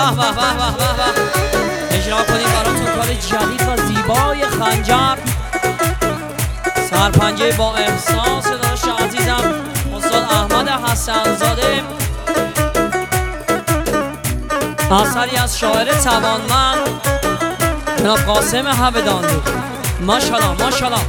اجرا کنیم براتون کار جدید و زیبای خنجر سرپنجه با احساس داشت عزیزم استاد احمد حسن‌زاده، اثری از شاعر توانمند جناب قاسم همدانی. ماشاءالله ماشاءالله.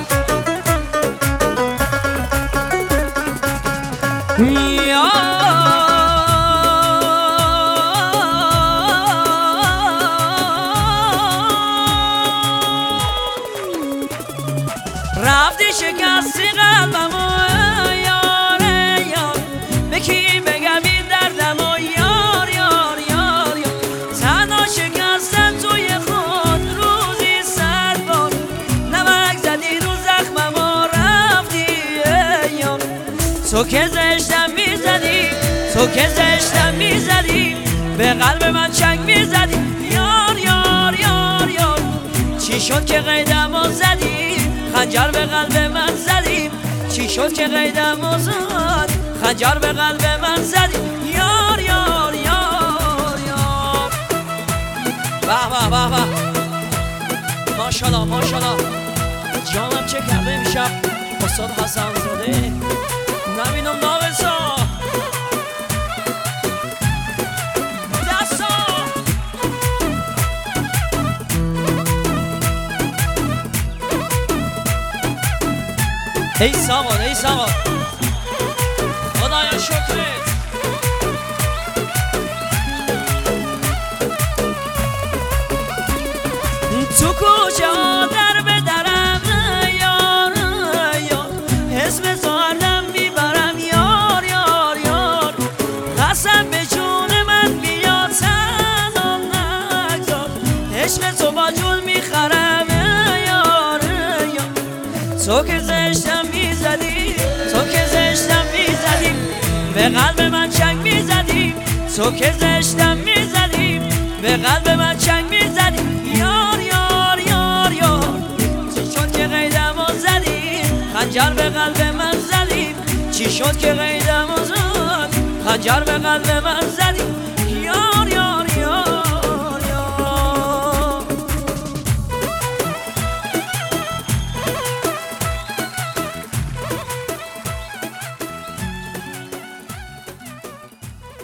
رفتی شکستی قلبمو یاره یار، به کی بگم این دردمو یار یار یار یار. تنها شکستم توی خود روزی 100 بار، نمک زدی رو زخممو رفتی یار. تو که زشتم میزدی، تو که زشتم میزدی، به قلب من چنگ میزدی یار یار یار یار. چی شد که قیدمو زدی، خنجر به قلب من زدی. چی شد که قیدمو زد، خنجر به قلب من زدی یار یار یار یار. به به به به ماشاءالله ماشاءالله. جانم چه کرده میشم استاد حسن‌زاده، نبینم ناقصا دستا. ای سامان ای سامان، خدایا شکرت. تو کجا در به درم یار یار، اسم زارم میبرم یار یار یار. قسم به جون من بیا تنها نگذار، عشق تو با جون میخرم یار یار. تو که زشتم میزدی، تو که زشتم میزدی، به قلب من چنگ میزدی. تو که زشتم میزدی، به قلب من چنگ میزدی یار یار یار یار. چی شد که قیدمو زدی، خنجر به قلب من زدی. چی شد که قیدمو زد، خنجر به قلب من زدی